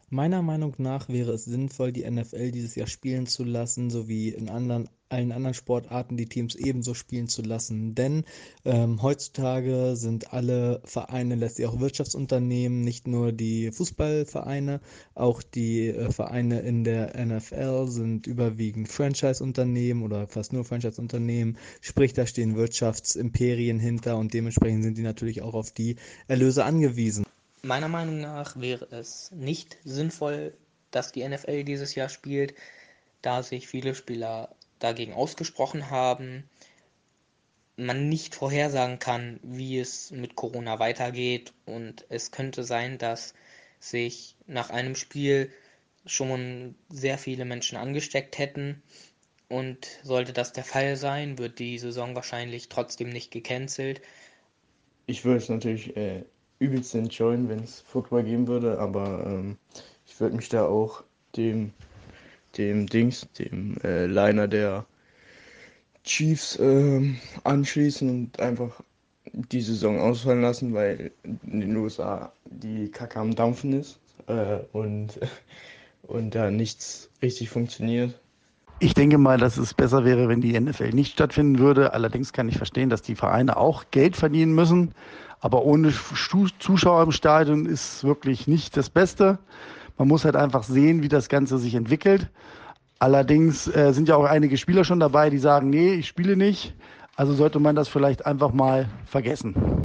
Meiner Meinung nach wäre es sinnvoll, die NFL dieses Jahr spielen zu lassen, sowie in allen anderen Sportarten die Teams ebenso spielen zu lassen. Denn heutzutage sind alle Vereine letztlich auch Wirtschaftsunternehmen, nicht nur die Fußballvereine, auch die Vereine in der NFL sind überwiegend Franchise-Unternehmen oder fast nur Franchise-Unternehmen. Sprich, da stehen Wirtschaftsimperien hinter und dementsprechend sind die natürlich auch auf die Erlöse angewiesen. Meiner Meinung nach wäre es nicht sinnvoll, dass die NFL dieses Jahr spielt, da sich viele Spieler dagegen ausgesprochen haben, man nicht vorhersagen kann, wie es mit Corona weitergeht und es könnte sein, dass sich nach einem Spiel schon sehr viele Menschen angesteckt hätten und sollte das der Fall sein, wird die Saison wahrscheinlich trotzdem nicht gecancelt. Ich würde es natürlich übelst enjoyen, wenn es Football geben würde, aber ich würde mich da auch dem, dem Liner der Chiefs anschließen und einfach die Saison ausfallen lassen, weil in den USA die Kacke am Dampfen ist und, und da nichts richtig funktioniert. Ich denke mal, dass es besser wäre, wenn die NFL nicht stattfinden würde. Allerdings kann ich verstehen, dass die Vereine auch Geld verdienen müssen. Aber ohne Zuschauer im Stadion ist wirklich nicht das Beste. Man muss halt einfach sehen, wie das Ganze sich entwickelt. Allerdings sind ja auch einige Spieler schon dabei, die sagen, nee, ich spiele nicht. Also sollte man das vielleicht einfach mal vergessen.